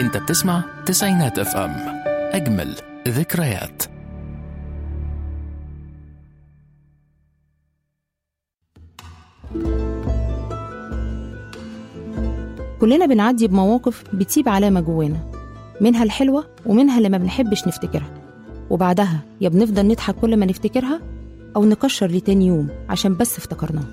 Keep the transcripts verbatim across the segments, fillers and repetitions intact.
انت بتسمع تسعينات اف ام، اجمل ذكريات. كلنا بنعدي بمواقف بتسيب علامة جوانا، منها الحلوة ومنها اللي ما بنحبش نفتكرها، وبعدها يا بنفضل نضحك كل ما نفتكرها أو نكشر لتاني يوم عشان بس افتكرناها.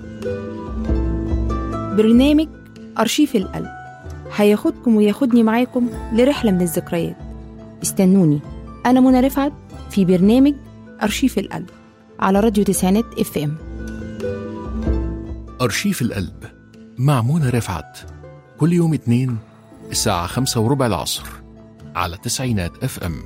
برنامج أرشيف القلب هياخدكم وياخدني معاكم لرحلة من الذكريات. استنوني، أنا منى رفعت في برنامج أرشيف القلب على راديو تسعينات اف ام. أرشيف القلب مع منى رفعت كل يوم اتنين الساعة خمسة وربع العصر على تسعينات اف ام.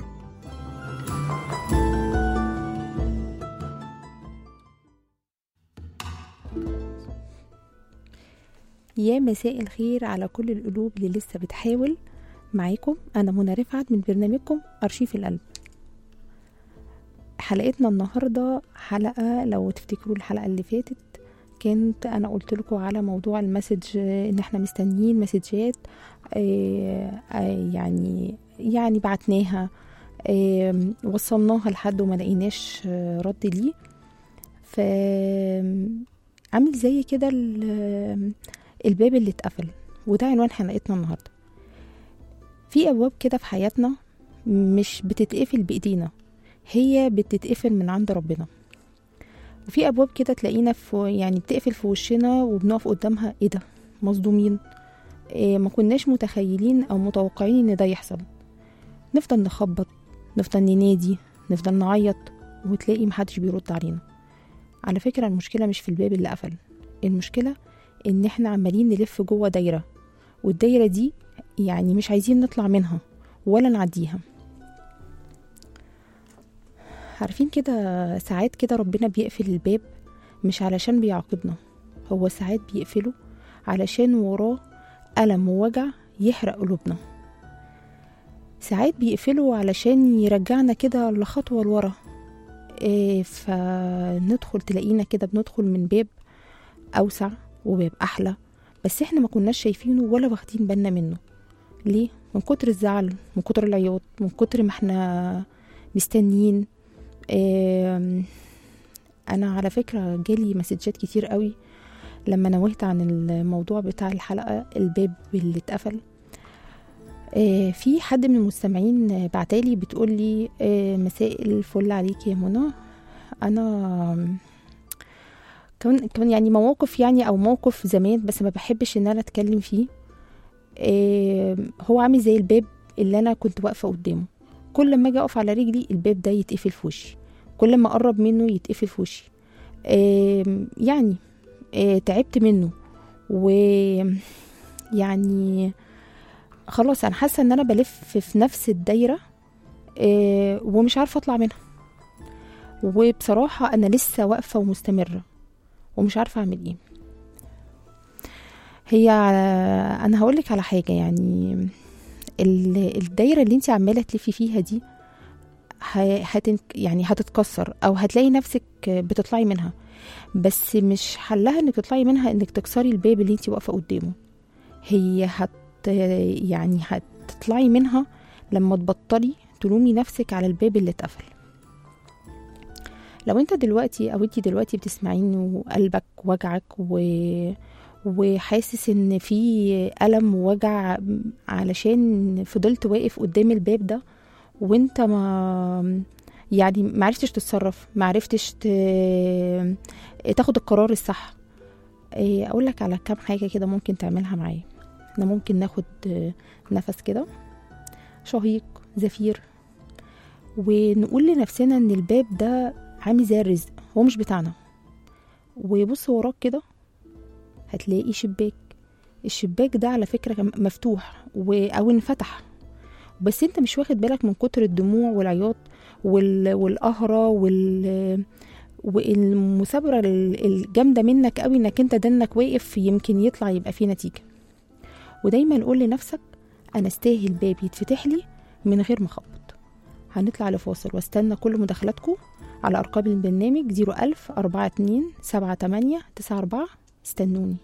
يا مساء الخير على كل القلوب اللي لسه بتحاول. معاكم أنا منى رفعت من برنامجكم أرشيف القلب. حلقتنا النهاردة حلقة، لو تفتكروا الحلقة اللي فاتت كانت أنا قلت لكم على موضوع المسج، إن إحنا مستنيين مسجات يعني يعني بعتناها، وصلناها لحد وما لقيناش رد ليه. فعمل زي كده الباب اللي اتقفل، وده عنوان حلقتنا النهارده. في ابواب كده في حياتنا مش بتتقفل بايدينا، هي بتتقفل من عند ربنا. وفي ابواب كده تلاقينا في يعني بتقفل في وشنا وبنقف قدامها، ايه ده، مصدومين، إيه، ما كناش متخيلين او متوقعين ان ده يحصل. نفضل نخبط، نفضل ننادي، نفضل نعيط، وتلاقي محدش بيرد علينا. على فكرة المشكلة مش في الباب اللي قفل، المشكلة ان احنا عمالين نلف جوه دايرة، والدايرة دي يعني مش عايزين نطلع منها ولا نعديها. عارفين كده ساعات كده ربنا بيقفل الباب مش علشان بيعاقبنا، هو ساعات بيقفله علشان وراه ألم ووجع يحرق قلوبنا. ساعات بيقفله علشان يرجعنا كده لخطوة لورا، إيه، فندخل تلاقينا كده بندخل من باب أوسع وباب أحلى، بس احنا ما كناش شايفينه ولا واخدين بالنا منه. ليه؟ من كتر الزعل، من كتر العياط، من كتر ما احنا مستنيين. اه انا على فكرة جالي مسجات كتير قوي لما نوهت عن الموضوع بتاع الحلقة الباب اللي اتقفل. اه في حد من المستمعين بعتالي بتقولي اه مساء الفل عليك يا منى، انا كمان كمان يعني مواقف يعني او موقف زمان بس ما بحبش ان انا اتكلم فيه. إيه، هو عامل زي الباب اللي انا كنت واقفه قدامه، كل ما اجي اقف على رجلي الباب ده يتقفل في وشي، كل ما اقرب منه يتقفل في وشي. إيه يعني إيه، تعبت منه، ويعني خلاص انا حاسه ان انا بلف في نفس الدايره، إيه، ومش عارفه اطلع منها. وبصراحه انا لسه واقفه ومستمره ومش عارفه اعمل ايه. هي انا هقولك على حاجه، يعني الدايره اللي انت عماله تلفي فيها دي هتن يعني هتتكسر او هتلاقي نفسك بتطلعي منها، بس مش حلها انك تطلعي منها انك تكسري الباب اللي انت واقفه قدامه. هي هت يعني هتطلعي منها لما تبطلي تلومي نفسك على الباب اللي اتقفل. لو انت دلوقتي او انت دلوقتي بتسمعيني وقلبك وجعك و... وحاسس ان في ألم ووجع علشان فضلت واقف قدام الباب ده وانت ما يعني معرفتش تتصرف، معرفتش ت... تاخد القرار الصح، اقولك على كام حاجة كده ممكن تعملها معايا. احنا ممكن ناخد نفس كده شهيق زفير، ونقول لنفسنا ان الباب ده عامل زي الرزق، هو مش بتاعنا. وبص وراك كده هتلاقي شباك، الشباك ده على فكرة مفتوح و... او انفتح، بس انت مش واخد بالك من كتر الدموع والعياط وال... والقهرة وال... والمثابرة الجامدة منك قوي انك انت دنك واقف يمكن يطلع يبقى فيه نتيجة. ودايما قول لنفسك انا استاهل باب يتفتح لي من غير ما اخبط. هنطلع لفاصل واستنى كل مداخلاتكم على ارقام البرنامج زيرو ألف أربعة اتنين سبعة تمانية تسعة أربعة. استنوني.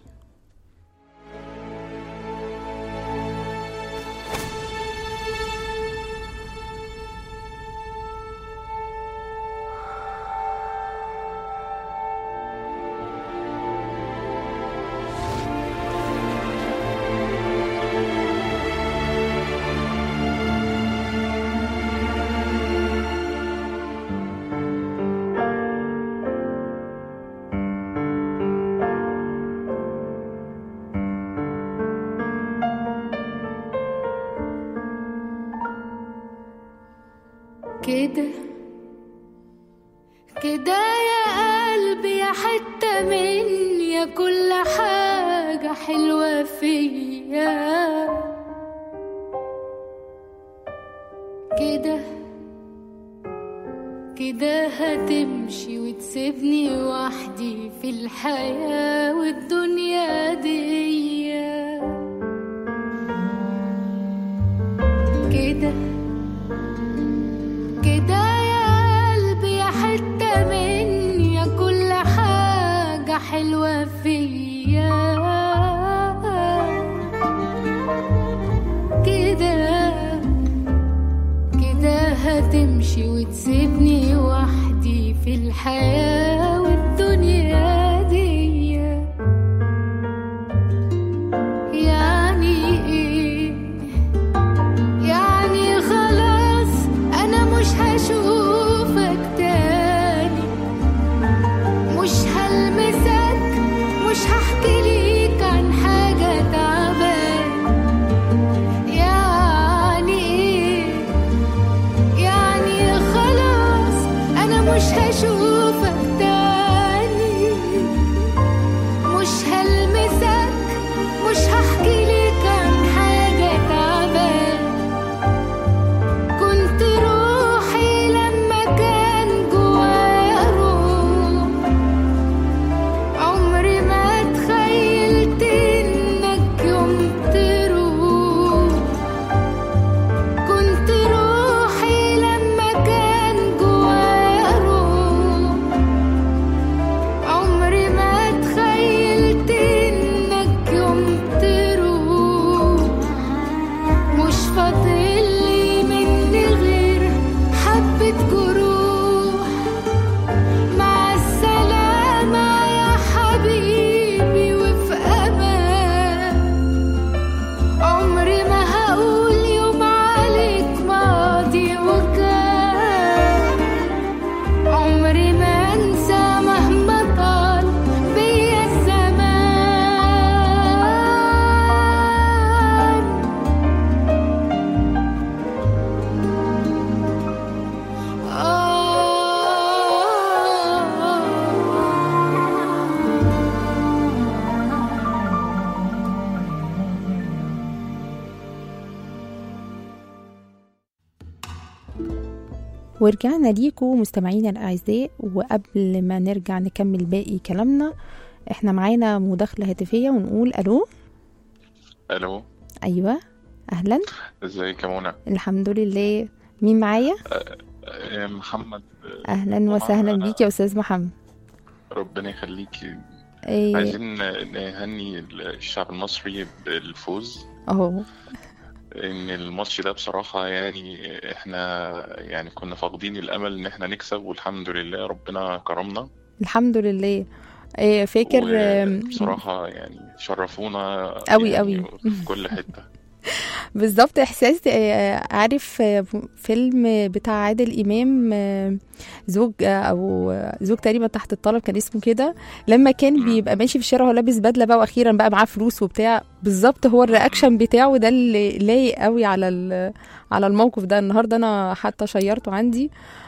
كده كده يا قلبي يا حتة مني يا كل حاجة حلوة فيا كده كده هتمشي وتسيبني وحدي في الحياة والدنيا دي كده كده يا قلبي يا حتة مني يا كل حاجة حلوة فيا كده كده هتمشي وتسيبني وحدي في الحياة والدنيا دي يعني ايه يعني خلاص انا مش هشوفك تاني مش هلمسك مش هحكي ليك عن حاجة تعبان يعني ايه يعني خلاص انا مش هشوفك تاني مش هلمسك مش هحكي ليك عن حاجة تعبان كنت روحي لما كان جوايا روح عمري ما تخيلت انك يوم تروح كنت روحي لما كان جوايا روح عمري ما تخيلت انك يوم تروح مش فاضلي مني غير حبة جروح مع السلامة يا حبيبي وفي أمان عمري ما هقول يوم عليك ماضي وكان عمري ما انسى مهما طال بيا الزمان ورجعنا ليكم مستمعينا الأعزاء، وقبل ما نرجع نكمل باقي كلامنا احنا معانا مداخلة هاتفية ونقول ألو. الو، أيوة أهلا. ازيك يا منى؟ الحمد لله. مين معايا؟ آه، محمد. أهلا وسهلا بيك يا أستاذ محمد. ربنا يخليكي. إيه، عايزين نهني الشعب المصري بالفوز، أهو ان الماتش ده بصراحة يعني احنا يعني كنا فاقدين الامل ان احنا نكسب، والحمد لله ربنا كرمنا الحمد لله. إيه فاكر آم، وبصراحة يعني شرفونا أوي يعني أوي. في كل حتة. بالظبط إحساس. آه، عارف آه، فيلم بتاع عادل إمام آه، زوج آه، أو آه، زوج تقريبا تحت الطلب كان اسمه كده، لما كان مم. بيبقى ماشي في الشارع ولابس بدلة بقى وأخيرا بقى معاه فلوس وبتاع. بالظبط هو الرياكشن بتاعه ده اللي لايق قوي على ال- على الموقف ده. النهارده أنا حتى شيرته عندي.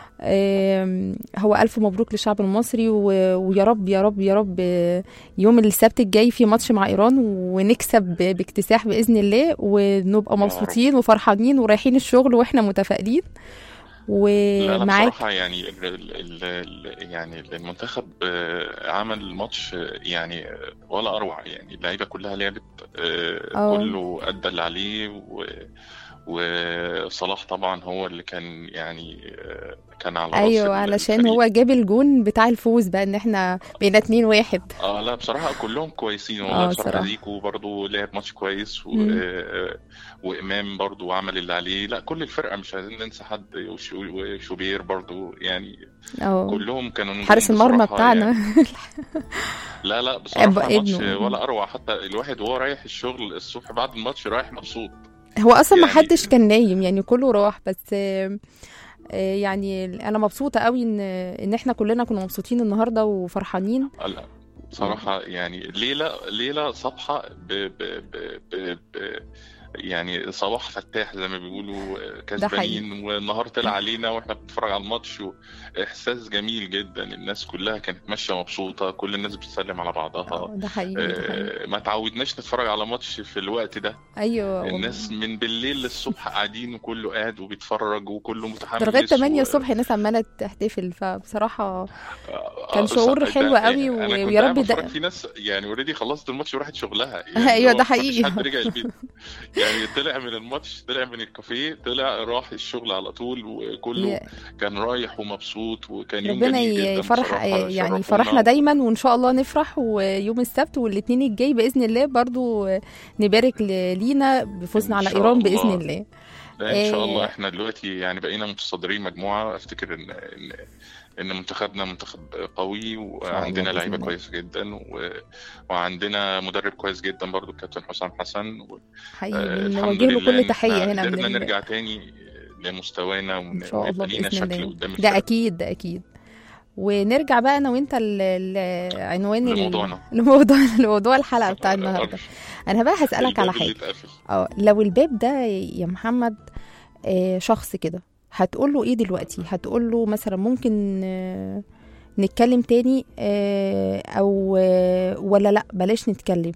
آم، هو ألف مبروك للشعب المصري، و- ويا رب يا رب يا رب آه، يوم السبت الجاي في ماتش مع إيران ونكسب ب- باكتساح بإذن الله، ونبقى يا رب. مبسوطين وفرحانين ورايحين الشغل وإحنا متفائلين لا لا ومعاك. بصراحة يعني ال ال ال يعني المنتخب آه، عمل ماتش آه، يعني آه، ولا أروع. يعني اللعيبة كلها لعبت، آه، اه كله أدى اللي عليه، و- وصلاح طبعا هو اللي كان يعني آه، كان على رأس ايوه، ال- علشان الفريق. هو جاب الجون بتاع الفوز بقى ان احنا بقينا اتنين واحد. اه لا بصراحة كلهم كويسين والله. اه بصراحة صراحة. زيكو برضو لعب ماتش كويس، و... مم. آه، وإمام برضو عمل اللي عليه. لا كل الفرقة مش عايزين ننسى حد، وش- وشوبير برضو يعني اه كلهم كانوا حارس نجوم المرمى بصراحة بتاعنا. يعني. لا لا أب- بصراحة ماتش ابنه. ولا أروع. حتى الواحد وهو رايح الشغل الصبح بعد الماتش رايح مبسوط هو اصلا ما يعني. حدش كان نايم يعني، كله راح. بس آه، آه، يعني انا مبسوطه قوي ان ان احنا كلنا كنا مبسوطين النهارده وفرحانين. لا بصراحة يعني ليلة ليلة صبحة ب ب ب ب ب يعني صباح فتاح زي ما بيقولوا، ده حقيقي. كسبانين والنهار طلع علينا واحنا بنتفرج على الماتش، واحساس جميل جدا. الناس كلها كانت ماشيه مبسوطه، كل الناس بتسلم على بعضها. اه ده حقيقي، ده حقيقي. آه، ما تعودناش نتفرج على ماتش في الوقت ده. ايوه والله. الناس من بالليل للصبح قاعدين وكله قاعد وبيتفرج وكله ده متحمس لغايه تمانية و... الصبح الناس عماله تحتفل، فبصراحه كان آه، شعور ص- حلو ده قوي، يعني انا و- كنت ويا قاعد رب بتفرج ده. في ناس يعني اوريدي خلصت الماتش وراحت شغلها، يعني ايوه اللي ده هو مفيش حقيقي. حد رجع البيت. يعني طلع من الماتش، طلع من الكافيه، طلع راح الشغل على طول، وكله يا- كان رايح ومبسوط، وكان يوم ربنا جميل جدا يفرح، بصراحة. يعني شرفونا فرحنا و... دايما، وان شاء الله نفرح. ويوم السبت والاثنين الجاي باذن الله برضو نبارك ل- لينا بفوزنا ان على شاء ايران باذن الله. الله. لا ان شاء الله آه، احنا دلوقتي يعني بقينا متصدرين مجموعة. افتكر ان ان ان منتخبنا منتخب قوي، ان شاء الله وعندنا باذن لعيبة الله. كويسة جدا، و... وعندنا مدرب كويس جدا برضو الكابتن حسام حسن. و... حقيقي آه، الحمد بنوجه له لله كل ان تحيه احنا هنا من قدرنا ال... نرجع تاني لمستوانا، ان ون... شاء الله ويبقى لينا باذن شكل الله. قدام ده الفرق. اكيد، ده اكيد. ونرجع بقى انا وانت ل- لعنوان ال- لموضوعنا. لموضوع لموضوع الحلقه بتاع النهارده. انا بقى هسالك على الباب اللي حاجه. اتقفل. اه لو الباب ده يا محمد آه، شخص كده، هتقول له ايه دلوقتي؟ هتقول له مثلا ممكن آه، نتكلم تاني، آه، او آه، ولا لا بلاش نتكلم؟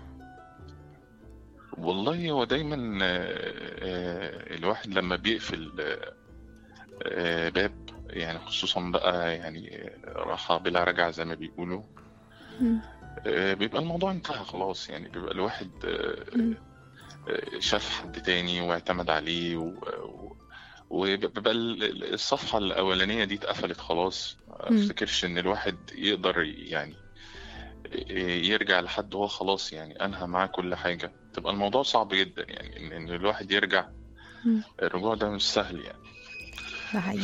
والله هو دايما آه، آه، الواحد لما بيقفل آه، باب، يعني خصوصا بقى يعني راحة بلا رجعة زي ما بيقولوا، مم. آه، بيبقى الموضوع انتهى خلاص. يعني بيبقى الواحد آه، مم. آه، شاف حد تاني واعتمد عليه، و- و- وبيبقى ال- الصفحة الأولانية دي اتقفلت خلاص. مم. افتكرش ان الواحد يقدر يعني يرجع لحد هو خلاص يعني انهى معاه كل حاجة. تبقى الموضوع صعب جدا، يعني ان إن الواحد يرجع. مم. الرجوع ده مش سهل يعني. ده حقيقي.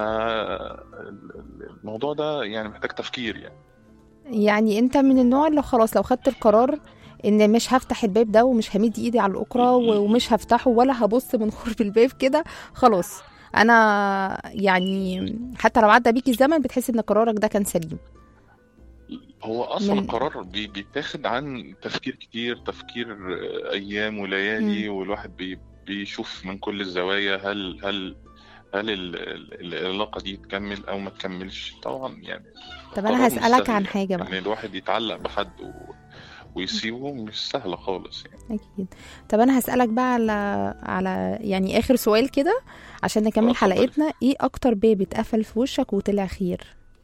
فالموضوع ده يعني محتاج تفكير يعني. يعني انت من النوع اللي خلاص لو خدت القرار ان مش هفتح الباب ده ومش همد ايدي على الاكرة و- ومش هفتحه ولا هبص من خرم الباب كده، خلاص انا يعني حتى لو عدى بيك الزمن بتحس ان قرارك ده كان سليم. هو اصلا من القرار بي- بيتاخد عن تفكير كتير، تفكير آه، ايام وليالي، مم. والواحد بي بيشوف من كل الزوايا هل هل هل ال- ال- العلاقة دي تكمل او ما تكملش. طبعا يعني طب انا قرار مش هسألك سهل عن يعني، حاجة بقى. ان الواحد يتعلق بحد و... ويسيبه مش سهلة خالص يعني. اكيد. طب انا هسألك بقى على على يعني اخر سؤال كده عشان آه، نكمل اتفضلي. حلقتنا. ايه اكتر باب اتقفل في وشك وطلع خير؟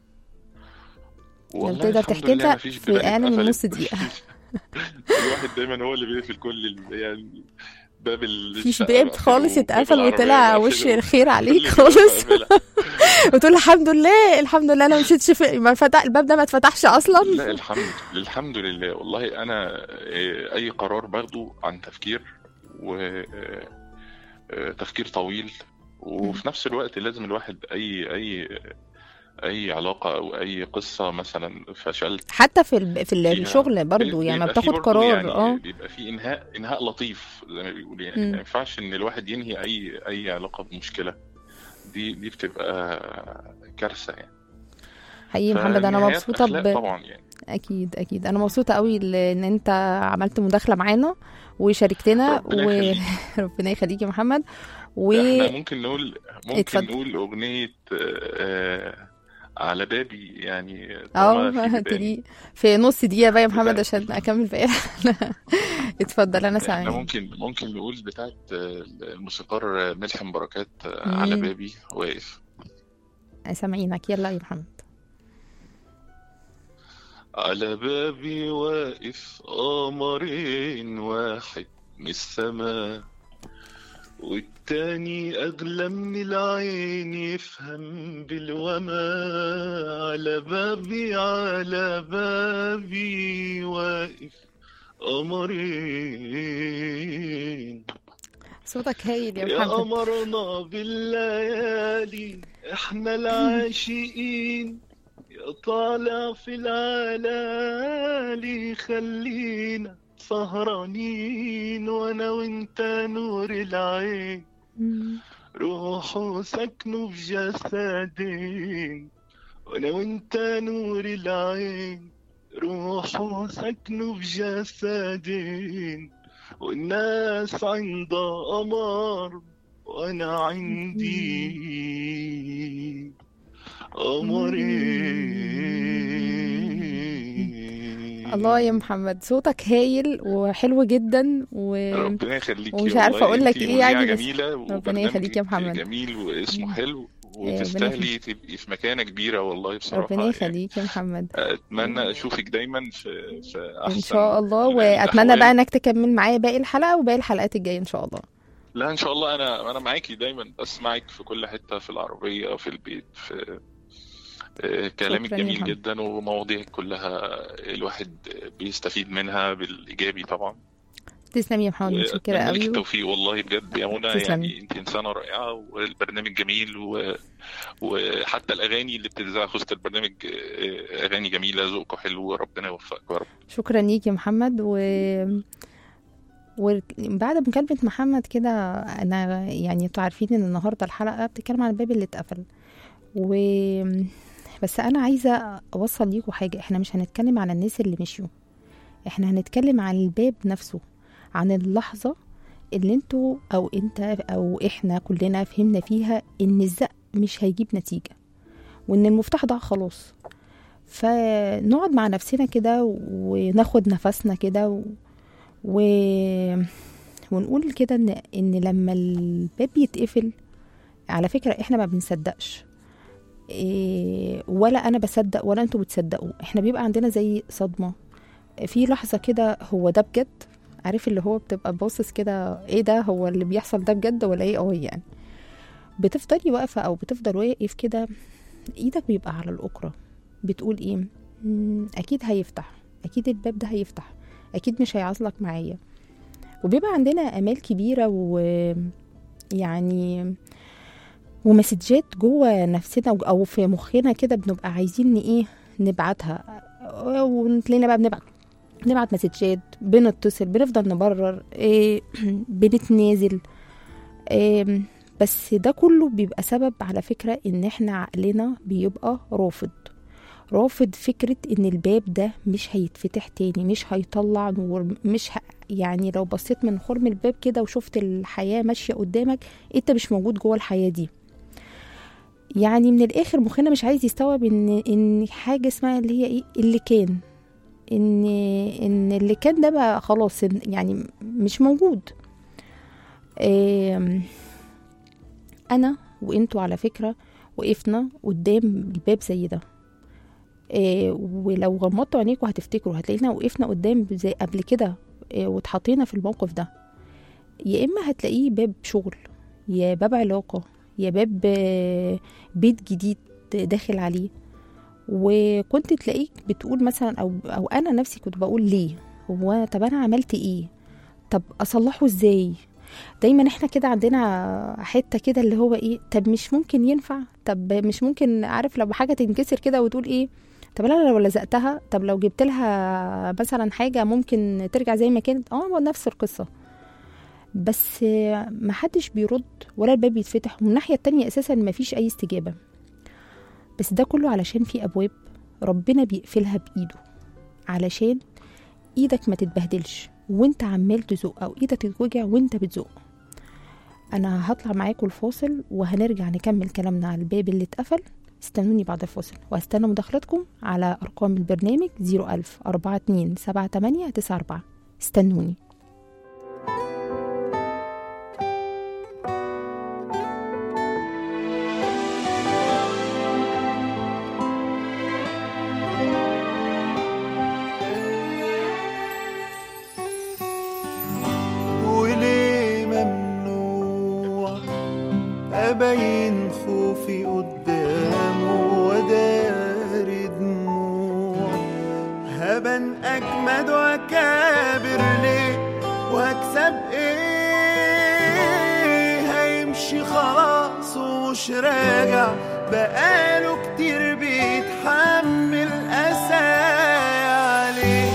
لو والله تقدر الحمد تحكي لله لنا مفيش في بيبان اقل من اتقفلت. نص دقيقة. الواحد دايما هو اللي بيقفل كل ال... يعني باب مفيش الشقة باب بقفله، خالص باب اتقفل العربية وطلع وش بقفله، الخير عليك كل البيبان خالص؟ بقفلها. وتقول الحمد لله، الحمد لله انا مشيتش في ما فتح الباب ده، ما اتفتحش اصلا. لا الحمد الحمد لله. والله انا آه، اي قرار باخده عن تفكير، وتفكير طويل، وفي نفس الوقت لازم الواحد اي اي اي علاقة او اي قصة مثلا فشلت حتى في ال- في فيها، الشغل برضو يعني ما بيبقى فيه بتاخد برضه قرار. يعني اه بيبقى فيه انهاء انهاء لطيف زي ما بيقولوا. يعني ما مم. ينفعش ان الواحد ينهي اي اي علاقة بمشكلة. دي دي بتبقى كارثة يعني. حقيقي محمد انا فالنهايات مبسوطة اخلاق ب... طبعا يعني. اكيد اكيد انا مبسوطة قوي ل- ان انت عملت مداخلة معانا وشاركتنا، ربنا يخليك. وربنا يخليك يا محمد. و احنا ممكن نقول ممكن اتفضل. نقول اغنية آه، على بابي يعني اه طالما في بيبان هتدي في نص دقيقة بقى يا محمد بتاعت. عشان اكمل باقي الحلقة. اتفضل انا احنا سامعين. ممكن ممكن نقول بتاعت آه، الموسيقار ملحم بركات، آه، على مم. بابي واقف. سامعينك، يلا يا محمد. على بابي واقف قمرين، واحد من السما والتاني أغلى من العين، يفهم بالوما. على بابي على بابي واقف قمرين، صوتك هايل يا يا محمد. قمرنا بالليالي احنا العاشقين، يا طالع في العلالي خلينا سهرانين، وانا وانت نور العين، مم. روحوا سكنوا في جسدين، وانا وانت نور العين، روحوا سكنوا في جسدين، والناس عند قمر وانا عندي قمرين. الله يا محمد، صوتك هايل وحلو جدا و... ربنا يخليكي ومش عارفه اقول لك ايه يعني، بس جميله ربنا يخليك يا محمد. جميل واسمه حلو ربنا وتستاهلي تبقي في مكانه كبيره والله بصراحه. ربنا يخليك يا محمد. اتمنى اشوفك دايما في في احسن ان شاء الله، واتمنى بقى انك تكمل معايا باقي الحلقه وباقي الحلقات الجايه ان شاء الله. لا ان شاء الله، انا انا معاكي دايما، بسمعك في كل حته، في العربيه، في البيت، في كلامك جميل جدا، ومواضيعك كلها الواحد بيستفيد منها بالايجابي طبعا. تسلمي يا محمد، متشكره قوي. لك التوفيق والله بجد يا منى، يعني انت انسانه رائعه، والبرنامج جميل، و... وحتى الاغاني اللي بتذاع في وسط البرنامج اغاني جميله، ذوقك حلو، ربنا يوفقك يا رب. شكرا ليك يا محمد. و وبعد مكالمة محمد كده، أنا يعني انتوا عارفين إن النهاردة الحلقة بتتكلم عن الباب اللي اتقفل، و بس أنا عايزة أوصل ليكوا حاجة. إحنا مش هنتكلم عن الناس اللي مشيوا، إحنا هنتكلم عن الباب نفسه، عن اللحظة اللي انتوا أو انت أو إحنا كلنا فهمنا فيها إن الزق مش هيجيب نتيجة، وإن المفتاح ضاع خلاص. فنقعد مع نفسنا كده وناخد نفسنا كده و... و... ونقول كده ان ان لما الباب يتقفل، على فكره احنا ما بنصدقش، إيه ولا انا بصدق ولا انتوا بتصدقوا. احنا بيبقى عندنا زي صدمه في لحظه كده، هو ده بجد؟ عارف اللي هو بتبقى باصص كده، ايه ده؟ هو اللي بيحصل ده بجد ولا ايه؟ اه يعني بتفضلي واقفه او بتفضل واقف كده، ايدك بيبقى على الاكره، بتقول ايه؟ اكيد هيفتح، اكيد الباب ده هيفتح، اكيد مش هيعزلك معايا. وبيبقى عندنا امال كبيره ويعني ومسجات جوه نفسنا او في مخنا كده، بنبقى عايزين ايه نبعتها، ونتلاقينا بقى بنبعت نبعت مسجات، بنتصل، بنفضل نبرر، إيه بنتنازل، إيه. بس ده كله بيبقى سبب على فكره ان احنا عقلنا بيبقى رافض رافض فكرة ان الباب ده مش هيتفتح تاني، مش هيطلع نور، مش ه... يعني لو بصيت من خرم الباب كده وشفت الحياة ماشية قدامك، انت مش موجود جوه الحياة دي. يعني من الاخر مخنا مش عايز يستوعب ان ان حاجة اسمها اللي هي ايه اللي كان، ان ان اللي كان ده بقى خلاص يعني مش موجود. إيه انا وانتوا على فكرة وقفنا قدام الباب زي ده، إيه ولو غمضتوا عينيكوا هتفتكروا، هتلاقينا وقفنا قدام زي قبل كده، إيه واتحطينا في الموقف ده. يا اما هتلاقيه باب شغل، يا باب علاقة، يا باب بيت جديد داخل عليه، وكنت تلاقيك بتقول مثلا او او انا نفسي كنت بقول ليه، هو طب انا عملت ايه، طب اصلحه ازاي. دايما احنا كده عندنا حته كده اللي هو ايه، طب مش ممكن ينفع، طب مش ممكن، عارف لو حاجه تنكسر كده وتقول ايه، طب انا لو لزقتها، طب لو جبت لها مثلا حاجه ممكن ترجع زي ما كانت. اه نفس القصه، بس ما حدش بيرد ولا الباب بيتفتح، ومن الناحيه التانية اساسا ما فيش اي استجابه. بس ده كله علشان في ابواب ربنا بيقفلها بايده، علشان ايدك ما تتبهدلش وانت عمال تزق، او ايدك تتوجع وانت بتزق. انا هطلع معاكم الفاصل وهنرجع نكمل كلامنا على الباب اللي اتقفل. استنوني بعد الفاصل، وهستنى مداخلتكم على ارقام البرنامج زيرو ألف أربعة اتنين سبعة تمانية تسعة أربعة. استنوني. أبين خوفي قدامه وداري دموع، هبن أجمد وأكابر ليه وهكسب إيه، هيمشي خلاص ومش راجع، بقاله كتير بيتحمل أسايا عليه،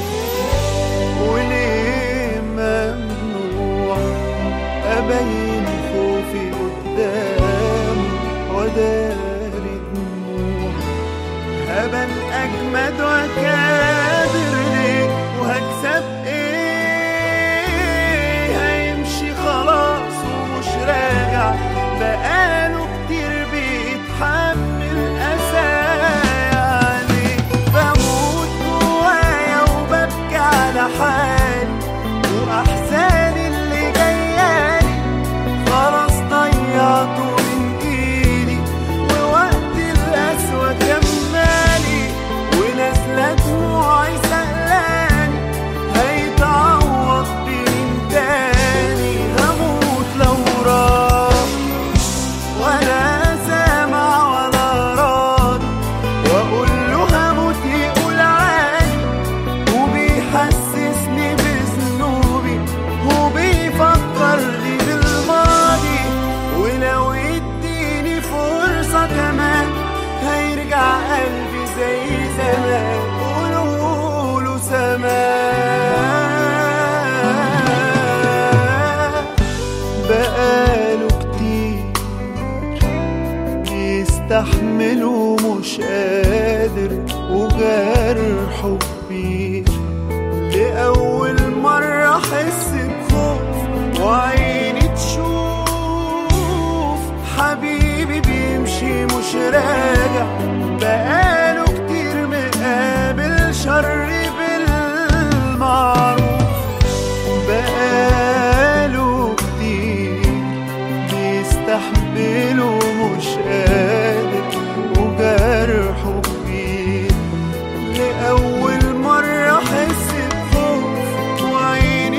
وليه ممنوع أبين خوفي قدامه وداري دموع، هبن أجمد وأكابر ليه وهكسب إيه، مش قادر وجرحه كبير. لأول مرة أحس بخوف وعيني تشوف حبيبي بيمشي مش راجع، بقاله كتير مقابل شر بالمعروف، بقاله كتير بيستحمله مش قادر وجرحه كبير. لأول مرة أحس بخوف وعيني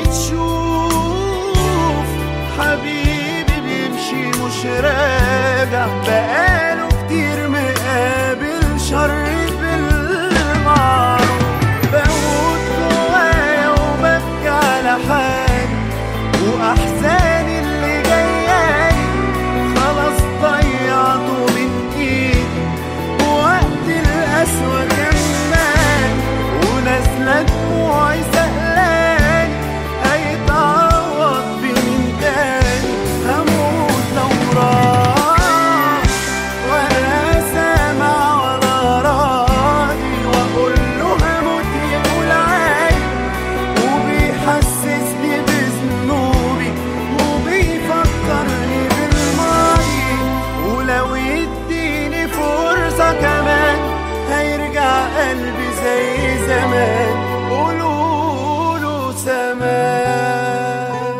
تشوف حبيبي بيمشي مش راجع، بقاله كتير مقابل شر بالمعروف. بموت جوايا وببكي على حالي وأحزاني اللي جايالي خلاص ضيعته من إيدي، ووقت القسوة كمان ونازلة دموعي سألاني هيتعوض بمين تاني. هموت لو راح ولا سامع ولا راضي، وأقول له هموت يقول عادي، وبيحسسني بذنوبي وبيفكرني بالماضي. ولو يديني فرصة كمان هيرجع قلبي زي زمان، قولوله سمان.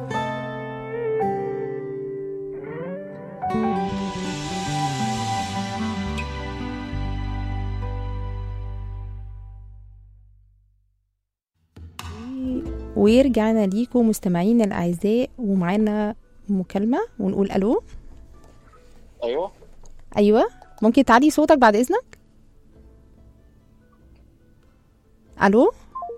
ويرجعنا ليكم مستمعين الأعزاء ومعانا مكالمة ونقول ألو. ايوه أيوة، ممكن تعلي صوتك بعد إذنك؟ ألو،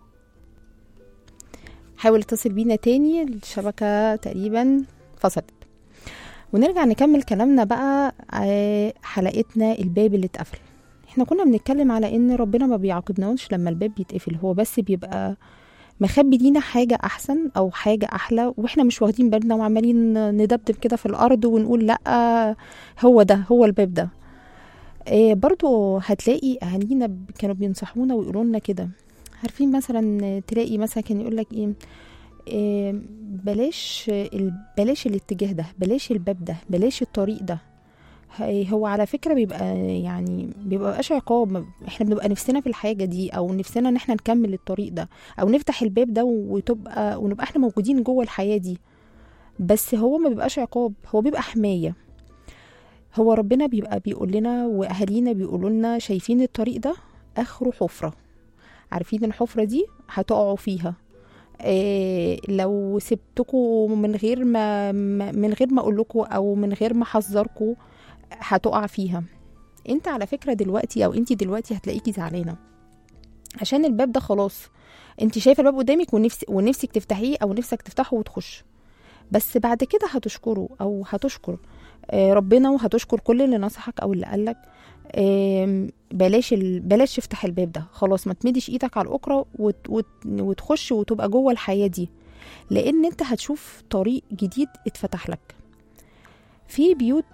حاول اتصل بينا تاني، الشبكة تقريبا فصلت. ونرجع نكمل كلامنا بقى على حلقتنا الباب اللي اتقفل. احنا كنا بنتكلم على ان ربنا ما بيعاقبناش لما الباب بيتقفل، هو بس بيبقى مخبي لينا حاجة أحسن أو حاجة أحلى وإحنا مش واخدين بالنا وعمالين ندبدب كده في الأرض ونقول لأ هو ده، هو الباب ده. إيه برضو هتلاقي أهالينا كانوا بينصحونا ويقولوا لنا كده، عارفين مثلا تلاقي مثلا كان يقول لك إيه, إيه بلاش بلاش الاتجاه ده، بلاش الباب ده، بلاش الطريق ده. هو على فكرة بيبقى يعني بيبقى بقاش عقاب، احنا بنبقى نفسنا في الحاجة دي او نفسنا ان احنا نكمل الطريق ده او نفتح الباب ده وتبقى ونبقى احنا موجودين جوه الحياة دي. بس هو ما بيبقاش عقاب، هو بيبقى حماية. هو ربنا بيبقى بيقول لنا واهالينا بيقولوا لنا شايفين الطريق ده اخره حفرة، عارفين الحفرة دي هتقعوا فيها. إيه لو سبتكم من غير ما من غير ما اقول لكم او من غير ما احذركم هتقع فيها. انت على فكرة دلوقتي او انتي دلوقتي هتلاقيكي زعلانة عشان الباب ده خلاص انتي شايفة الباب قدامك ونفس ونفسك تفتحيه او نفسك تفتحه وتخش، بس بعد كده هتشكره او هتشكر ربنا وهتشكر كل اللي نصحك او اللي قالك بلاش ال... بلاش تفتح الباب ده خلاص، ما تمدش ايدك على الاخرى وت... وت... وتخش وتبقى جوه الحياة دي، لان انت هتشوف طريق جديد اتفتح لك. في بيوت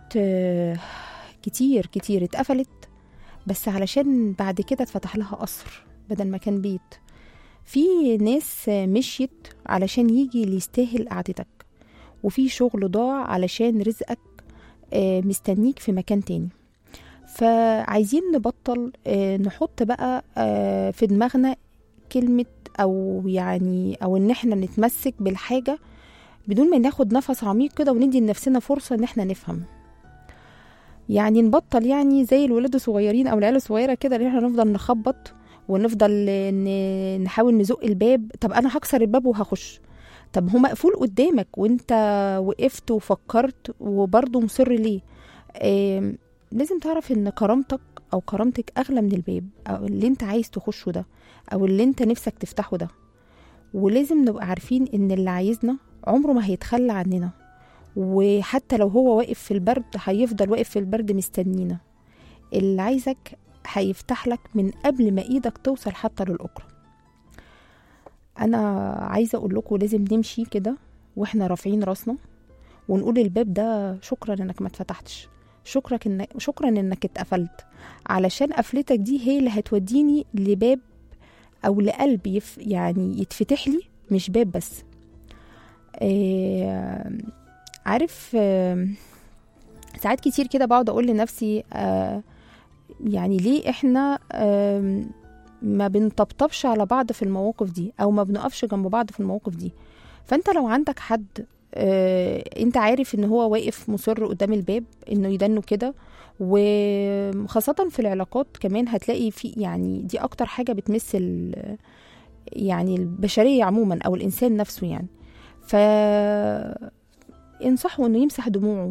كتير كتير اتقفلت بس علشان بعد كده اتفتح لها قصر بدل ما كان بيت. في ناس مشيت علشان يجي اللي يستاهل قعدتك، وفي شغل ضاع علشان رزقك مستنيك في مكان تاني. فعايزين نبطل نحط بقى في دماغنا كلمة او يعني او ان احنا نتمسك بالحاجة بدون ما ناخد نفس عميق كده وندي لنفسنا فرصة ان احنا نفهم. يعني نبطل يعني زي الولاد الصغيرين او العيال الصغيرة كده اللي احنا نفضل نخبط ونفضل نحاول نزق الباب. طب انا هكسر الباب وهخش، طب هو مقفول قدامك وانت وقفت وفكرت وبرضه مصر ليه؟ آه لازم تعرف ان كرامتك او كرامتك اغلى من الباب او اللي انت عايز تخشه ده او اللي انت نفسك تفتحه ده. ولازم نبقى عارفين ان اللي عايزنا عمره ما هيتخلى عننا، وحتى لو هو واقف في البرد هيفضل واقف في البرد مستنينا. اللي عايزك هيفتح لك من قبل ما ايدك توصل حتى للأخرى. انا عايزه اقول لكم لازم نمشي كده واحنا رافعين راسنا ونقول الباب ده شكرا انك ما اتفتحتش، شكرك إن... شكرا إنك اتقفلت، علشان قفلتك دي هي اللي هتوديني لباب أو لقلب يف... يعني يتفتح لي، مش باب بس. آه... عارف آه... ساعات كتير كده بقعد أقول لنفسي آه... يعني ليه إحنا آه... ما بنطبطبش على بعض في المواقف دي، أو ما بنقفش جنب بعض في المواقف دي. فأنت لو عندك حد آه، انت عارف ان هو واقف مصر قدام الباب انه يدنه كده، وخاصة في العلاقات كمان هتلاقي في، يعني دي اكتر حاجة بتمس يعني البشرية عموما او الانسان نفسه يعني. ف انصحه انه يمسح دموعه،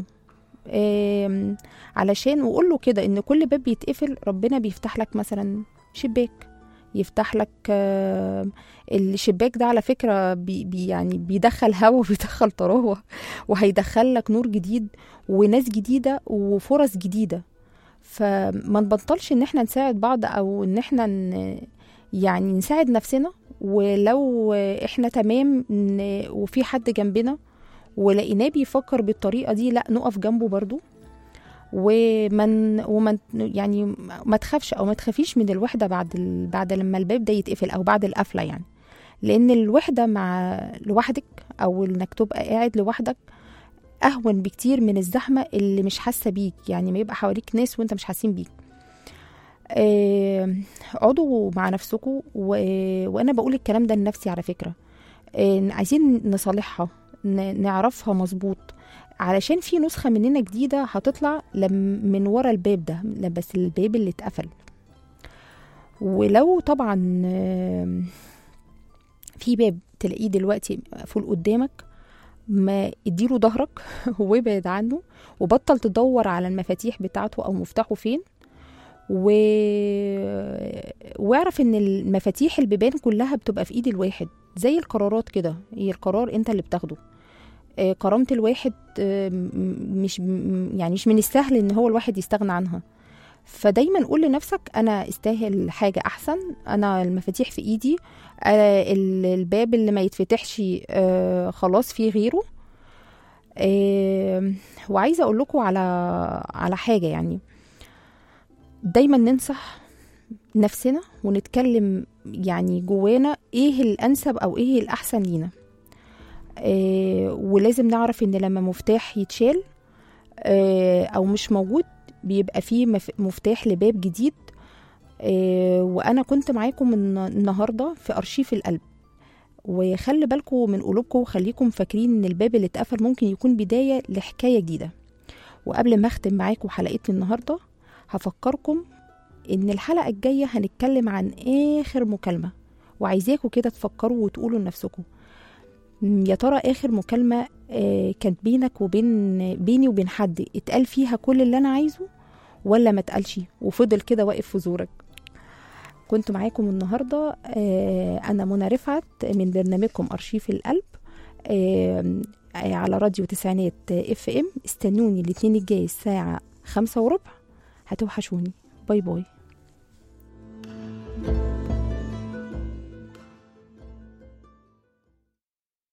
علشان وقول له كده ان كل باب بيتقفل ربنا بيفتح لك مثلا شباك، يفتح لك الشباك ده على فكرة بي بي يعني بيدخل هوا وبيدخل طراوة، وهيدخل لك نور جديد وناس جديدة وفرص جديدة. فما نبطلش ان احنا نساعد بعض، او ان احنا يعني نساعد نفسنا، ولو احنا تمام وفي حد جنبنا ولقيناه بيفكر بالطريقة دي، لا نقف جنبه برضو، ومن ومن يعني ما تخافش او ما تخافيش من الوحده بعد ال... بعد لما الباب ده يتقفل او بعد القفله يعني. لان الوحده مع لوحدك او انك تبقى قاعد لوحدك اهون بكتير من الزحمه اللي مش حاسه بيك، يعني ما يبقى حواليك ناس وانت مش حاسين بيك. اقعدوا مع نفسكم، و... وانا بقول الكلام ده لنفسي على فكره. آه عايزين نصالحها، ن... نعرفها مظبوط، علشان في نسخة مننا جديدة هتطلع من ورا الباب ده، بس الباب اللي اتقفل. ولو طبعا في باب تلاقيه دلوقتي مقفول قدامك، ما اديله ظهرك وابعد عنه، وبطل تدور على المفاتيح بتاعته او مفتاحه فين، و... واعرف ان المفاتيح البيبان كلها بتبقى في ايد الواحد، زي القرارات كده، هي القرار انت اللي بتاخده. كرامة الواحد مش يعني مش من السهل ان هو الواحد يستغنى عنها. فدايما قول لنفسك انا استاهل حاجة احسن، انا المفاتيح في ايدي، الباب اللي ما يتفتحش خلاص في غيره. وعايزة اقول لكم على على حاجة، يعني دايما ننصح نفسنا ونتكلم يعني جوانا ايه الانسب او ايه الاحسن لينا. آه ولازم نعرف ان لما مفتاح يتشال آه او مش موجود بيبقى فيه مفتاح لباب جديد. آه وانا كنت معاكم النهارده في ارشيف القلب، وخلي بالكم من قلوبكم، وخليكم فاكرين ان الباب اللي اتقفل ممكن يكون بداية لحكاية جديدة. وقبل ما اختم معاكم حلقتي النهارده هفكركم ان الحلقة الجاية هنتكلم عن اخر مكالمة، وعايزاكم كده تفكروا وتقولوا لنفسكم يا ترى اخر مكالمة آه كانت بينك وبين بيني وبين حد اتقال فيها كل اللي انا عايزه، ولا ما اتقالش وفضل كده واقف في زورك. كنت معاكم النهاردة آه انا منى رفعت من برنامجكم ارشيف القلب آه على راديو تسعينات اف ام. استنوني الاثنين الجاي الساعة خمسة وربع، هتوحشوني. باي باي.